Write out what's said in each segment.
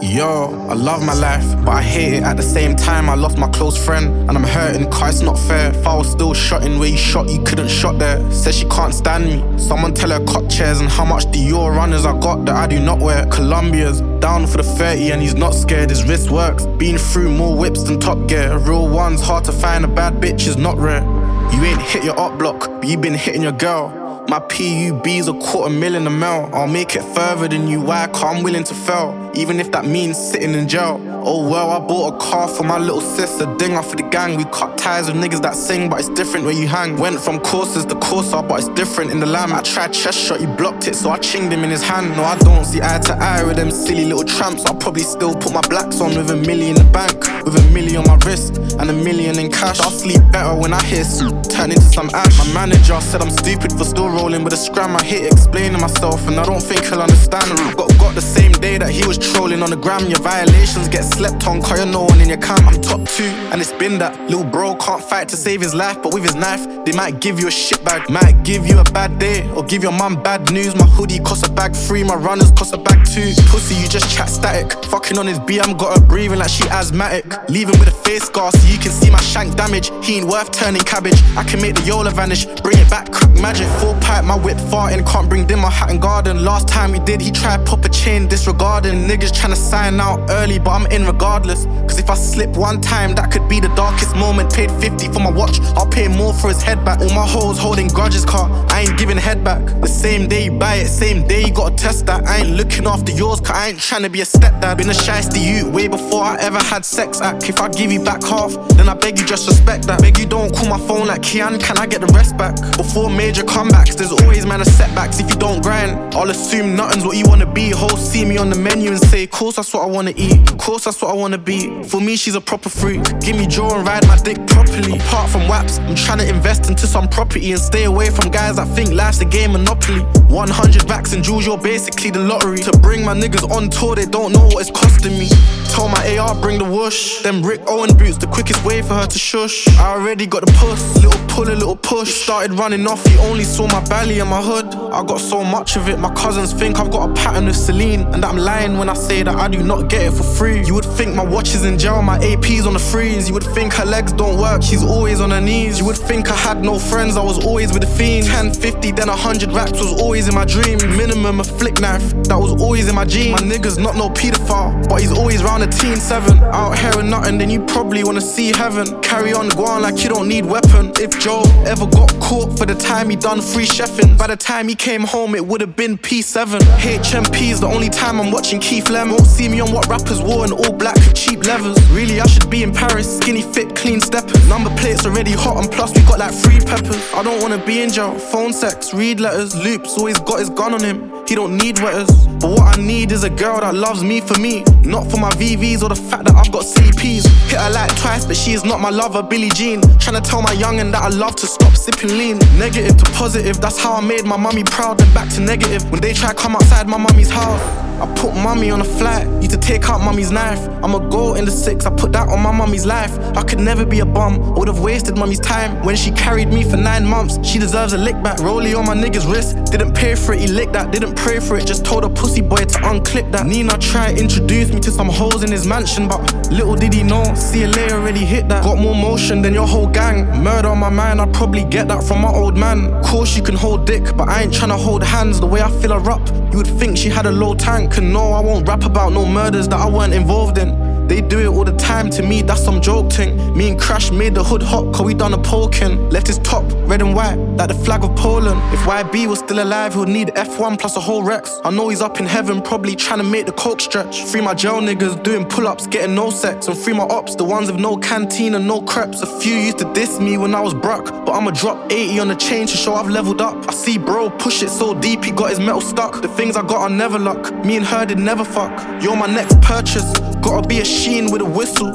Yo, I love my life, but I hate it at the same time. I lost my close friend, and I'm hurting cause it's not fair. If I was still shotting where you shot, you couldn't shot there. Says she can't stand me. Someone tell her cut chairs and how much Dior runners I got that I do not wear. Colombia's down for the 30 and he's not scared, his wrist works. Been through more whips than Top Gear. A real one's hard to find, a bad bitch is not rare. You ain't hit your up block, but you been hitting your girl. My PUB's $250,000 a mil. I'll make it further than you, why? Cause I'm willing to fail, even if that means sitting in jail. Oh well, I bought a car for my little sister, dinger for the gang. We cut ties with niggas that sing, but it's different where you hang. Went from courses to Corsa, but it's different in the lamb. I tried chest shot, he blocked it, so I chinged him in his hand. No, I don't see eye to eye with them silly little tramps. I'll probably still put my blacks on with $1 million in the bank, with $1 million on my wrist and $1 million in cash. I'll sleep better when I hear turn into some ash. My manager said I'm stupid for still rolling with a scram. I hate explaining myself and I don't think he'll understand. Got the same day that he was trolling on the gram. Your violations get slept on cause you're no one in your camp. I'm top 2 and it's been that. Little bro can't fight to save his life, but with his knife they might give you a shit bag. Might give you a bad day or give your mum bad news. My hoodie costs a bag 3, my runners cost a bag 2. Pussy you just chat static, fucking on his BM, got her breathing like she asthmatic. Leaving with a face scar so you can see my shank damage. He ain't worth turning cabbage, I can make the Yola vanish. Bring it back, crack magic. Full pipe, my whip farting, can't bring dimmer, hat and garden. Last time we did, he tried pop a chain disregarding. Niggas tryna sign out early, but I'm in regardless. Cause if I slip one time, that could be the darkest moment. Paid 50 for my watch, I'll pay more for his head back. All my hoes holding grudges, car, I ain't giving head back. The same day you buy it, same day you gotta test that. I ain't looking after yours, cause I ain't tryna be a stepdad. Been a shiesty you way before I ever had sex act. If I give you back half, then I beg you just respect that. Beg you don't call my phone like Kian, can I get the rest back? Before major comebacks, there's always man of setbacks. If you don't grind, I'll assume nothing's what you wanna be. Hoes see me on the menu and say, course that's what I wanna eat, course that's what I wanna be. For me she's a proper freak, give me jaw and ride my dick properly. Apart from waps, I'm tryna invest into some property and stay away from guys that think life's a game Monopoly. 100 racks and jewels, you're basically the lottery. To bring my niggas on tour, they don't know what it's costing me. Told my AR bring the whoosh, them Rick Owen boots, the quickest way for her to shush. I already got the puss, little pull, a little push. Started running off, he only saw my belly and my hood. I got so much of it, my cousins think I've got a pattern with Celine. And that I'm lying when I say that I do not get it for free. You would think my watch is in gel, my AP's on the freeze. You would think her legs don't work, she's always on her knees. You would think I had no friends, I was always with the fiends. 10, 50, then 100 racks was always in my dream. Minimum a flick knife, that was always in my jeans. My nigga's not no pedophile, but he's always round a teen 7. Out here with nothing, then you probably wanna see heaven. Carry on, go on like you don't need weapon. If Joe ever got caught for the time he done free chefing, by the time he came home it would've been P7. HMP's the only time I'm watching Keith Lem. Won't see me on what rappers wore in all black with cheap levers. Really I should be in Paris, skinny fit, clean steppers. Number plates already hot and plus we got like 3 peppers. I don't wanna be in jail, phone sex, read letters. Loops always got his gun on him, he don't need wetters. But what I need is a girl that loves me for me, not for my VVs or the fact that I've got silly peas. Hit her like twice but she is not my lover, Billie Jean. Tryna tell my youngin' that I love to stop sipping lean. Negative to positive, that's how I made my mummy proud. Then back to negative, when they try come outside my mummy's house. I put mummy on a flight, used to take out mummy's knife. I'm a goal in the 6, I put that on my mummy's life. I could never be a bum, I would've wasted mummy's time. When she carried me for 9 months, she deserves a lick back. Rollie on my nigga's wrist, didn't pay for it, he licked that. Didn't pray for it, just told a pussy boy to unclip that. Nina tried to introduce me to some hoes in his mansion, but little did he know, CLA already hit that. Got more motion than your whole gang, murder on my mind, I'd probably get that from my old man. Course you can hold dick, but I ain't tryna hold hands. The way I fill her up, you would think she had a low tank. And no, I won't rap about no murders that I weren't involved in. They do it all the time, to me that's some joke thing. Me and Crash made the hood hot cause we done a poking. Left his top red and white like the flag of Poland. If YB was still alive he would need F1 plus a whole Rex. I know he's up in heaven probably trying to make the coke stretch. Free my jail niggas doing pull-ups getting no sex. And free my ops, the ones with no canteen and no crepes. A few used to diss me when I was broke, but I'ma drop 80 on the chain to show I've leveled up. I see bro push it so deep he got his metal stuck. The things I got are never luck, me and her did never fuck. You're my next purchase, gotta be a Sheen with a whistle.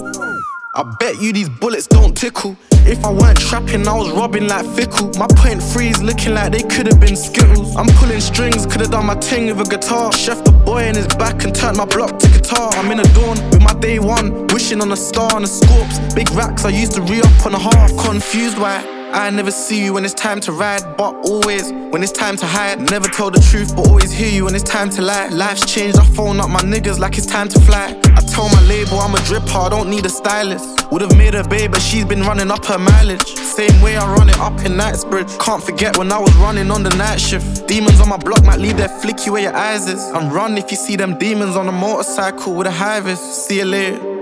I bet you these bullets don't tickle. If I weren't trapping, I was robbing like Fickle. My .3's looking like they could've been Skittles. I'm pulling strings, could've done my ting with a guitar. Chef the boy in his back and turned my block to guitar. I'm in the dawn with my day one, wishing on a star and the scorps. Big racks I used to re-up on a half. Confused why I never see you when it's time to ride, but always when it's time to hide. Never tell the truth, but always hear you when it's time to lie. Life's changed, I phone up my niggas like it's time to fly. tell my label I'm a dripper, I don't need a stylist. Would've made her babe, but she's been running up her mileage. Same way I run it up in Knightsbridge. Can't forget when I was running on the night shift. Demons on my block might leave their flicky where your eyes is. And run if you see them demons on a motorcycle with a high vis. See you later.